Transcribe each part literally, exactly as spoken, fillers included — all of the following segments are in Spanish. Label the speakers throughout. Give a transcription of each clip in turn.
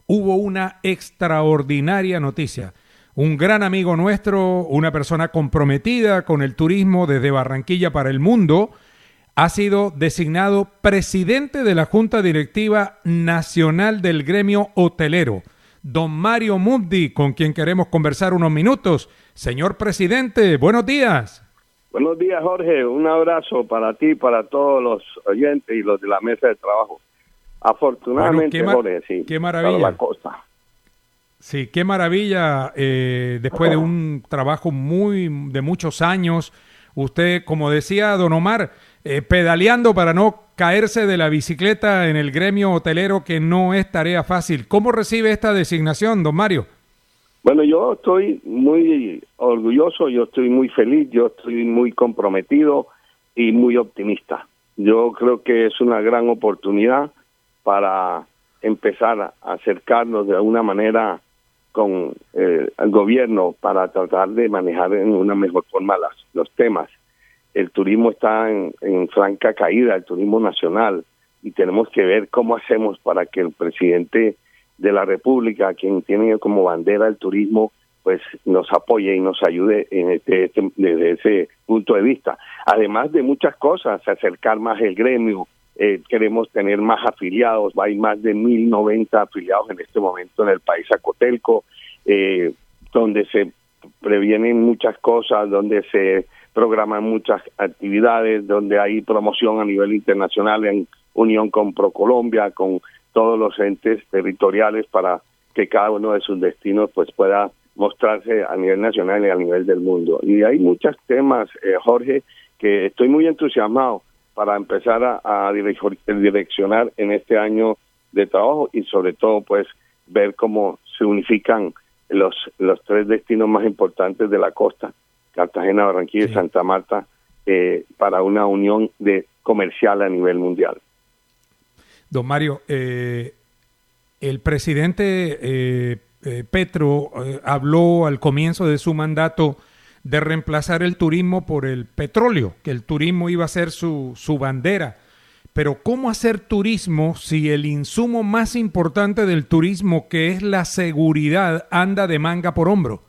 Speaker 1: hubo una extraordinaria noticia. Un gran amigo nuestro, una persona comprometida con el turismo desde Barranquilla para el mundo, ha sido designado presidente de la Junta Directiva Nacional del Gremio Hotelero. Don Mario Mundi, con quien queremos conversar unos minutos. Señor presidente, buenos días.
Speaker 2: Buenos días, Jorge. Un abrazo para ti, para todos los oyentes y los de la mesa de trabajo. Afortunadamente,
Speaker 1: bueno,
Speaker 2: qué Jorge, sí.
Speaker 1: Qué maravilla.
Speaker 2: Para la costa.
Speaker 1: Sí, qué maravilla. Eh, después de un trabajo muy de muchos años, usted, como decía don Omar, eh, pedaleando para no caerse de la bicicleta en el gremio hotelero, que no es tarea fácil. ¿Cómo recibe esta designación, don Mario?
Speaker 2: Bueno, yo estoy muy orgulloso, yo estoy muy feliz, yo estoy muy comprometido y muy optimista. Yo creo que es una gran oportunidad para empezar a acercarnos de alguna manera con eh, el gobierno para tratar de manejar en una mejor forma las, los temas. El turismo está en, en franca caída, el turismo nacional, y tenemos que ver cómo hacemos para que el presidente de la República, quien tiene como bandera el turismo, pues nos apoye y nos ayude en este, este, desde ese punto de vista. Además de muchas cosas, acercar más el gremio, eh, queremos tener más afiliados, hay más de mil noventa afiliados en este momento en el país a Cotelco, eh, donde se previenen muchas cosas, donde se programan muchas actividades, donde hay promoción a nivel internacional en unión con ProColombia, con todos los entes territoriales para que cada uno de sus destinos pues pueda mostrarse a nivel nacional y a nivel del mundo. Y hay muchos temas, eh, Jorge, que estoy muy entusiasmado para empezar a, a direccionar en este año de trabajo y sobre todo pues ver cómo se unifican los, los tres destinos más importantes de la costa, Cartagena, Barranquilla sí. y Santa Marta, eh, para una unión de comercial a nivel mundial.
Speaker 1: Don Mario, eh, el presidente eh, eh, Petro eh, habló al comienzo de su mandato de reemplazar el turismo por el petróleo, que el turismo iba a ser su, su bandera. Pero ¿cómo hacer turismo si el insumo más importante del turismo, que es la seguridad, anda de manga por hombro?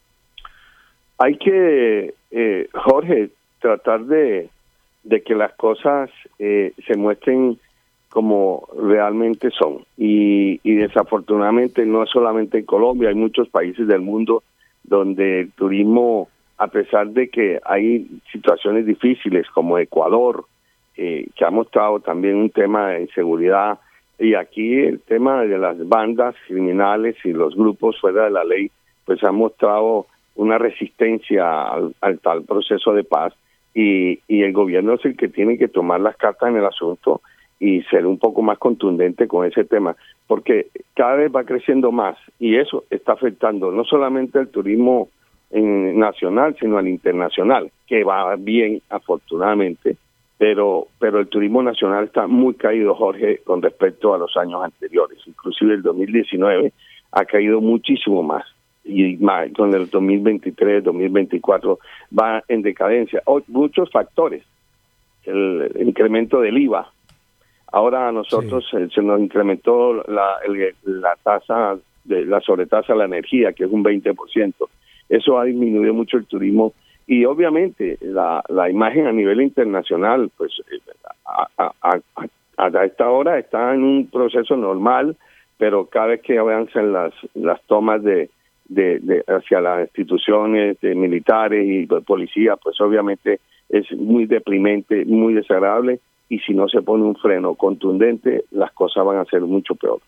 Speaker 2: Hay que, eh, Jorge, tratar de, de que las cosas eh, se muestren como realmente son. Y, y desafortunadamente no es solamente en Colombia, hay muchos países del mundo donde el turismo, a pesar de que hay situaciones difíciles como Ecuador, eh, que ha mostrado también un tema de inseguridad, y aquí el tema de las bandas criminales y los grupos fuera de la ley, pues ha mostrado una resistencia al, al tal proceso de paz, y, y el gobierno es el que tiene que tomar las cartas en el asunto y ser un poco más contundente con ese tema, porque cada vez va creciendo más y eso está afectando no solamente al turismo en, nacional, sino al internacional, que va bien afortunadamente, pero pero el turismo nacional está muy caído, Jorge, con respecto a los años anteriores. Inclusive el dos mil diecinueve ha caído muchísimo más, y más, con el dos mil veintitrés, dos mil veinticuatro va en decadencia. O, muchos factores, el, el incremento del I V A. Ahora a nosotros sí. eh, se nos incrementó la, el, la tasa, de la sobretasa de la energía, que es un veinte por ciento. Eso ha disminuido mucho el turismo y obviamente la, la imagen a nivel internacional, pues a, a, a, a esta hora está en un proceso normal, pero cada vez que avanzan las, las tomas de, de, de hacia las instituciones de militares y de policía, pues obviamente es muy deprimente, muy desagradable. Y si no se pone un freno contundente, las cosas van a ser mucho peor.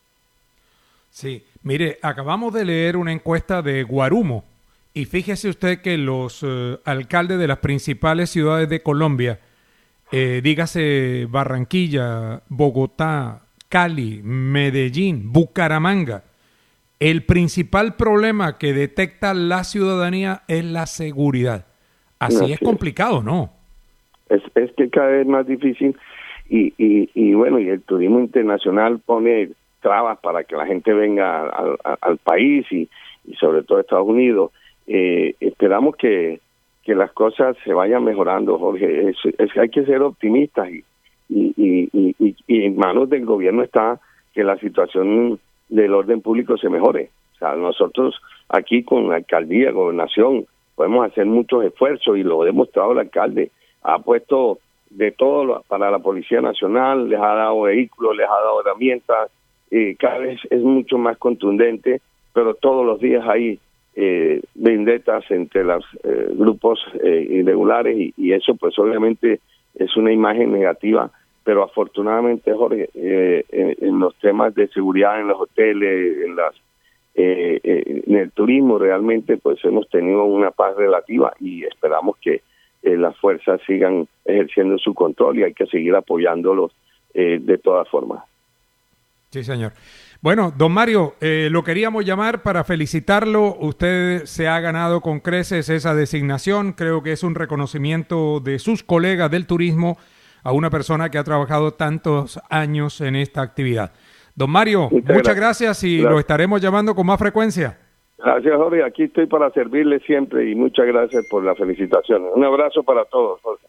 Speaker 1: Sí, mire, acabamos de leer una encuesta de Guarumo y fíjese usted que los eh, alcaldes de las principales ciudades de Colombia, eh, dígase Barranquilla, Bogotá, Cali, Medellín, Bucaramanga, el principal problema que detecta la ciudadanía es la seguridad. Así, Así es complicado, ¿no?
Speaker 2: Es, es que cada vez más difícil y, y, y bueno, y el turismo internacional pone trabas para que la gente venga al, al, al país y, y sobre todo a Estados Unidos. Eh, esperamos que, que las cosas se vayan mejorando, Jorge. Es, es, hay que ser optimistas y, y, y, y, y en manos del gobierno está que la situación del orden público se mejore. O sea, nosotros aquí con la alcaldía, gobernación, podemos hacer muchos esfuerzos y lo ha demostrado el alcalde. Ha puesto de todo lo, para la Policía Nacional, les ha dado vehículos, les ha dado herramientas, eh, cada vez es mucho más contundente, pero todos los días hay eh, vendetas entre los eh, grupos eh, irregulares y, y eso pues obviamente es una imagen negativa, pero afortunadamente, Jorge, eh, en, en los temas de seguridad en los hoteles, en las eh, eh, en el turismo realmente pues hemos tenido una paz relativa y esperamos que eh, las fuerzas sigan ejerciendo su control y hay que seguir apoyándolos eh, de todas formas.
Speaker 1: Sí, señor. Bueno, don Mario, eh, lo queríamos llamar para felicitarlo. Usted se ha ganado con creces esa designación. Creo que es un reconocimiento de sus colegas del turismo a una persona que ha trabajado tantos años en esta actividad. Don Mario, muchas, muchas gracias y gracias. Lo estaremos llamando con más frecuencia.
Speaker 2: Gracias, Jorge. Aquí estoy para servirle siempre y muchas gracias por la felicitación. Un abrazo para todos, Jorge.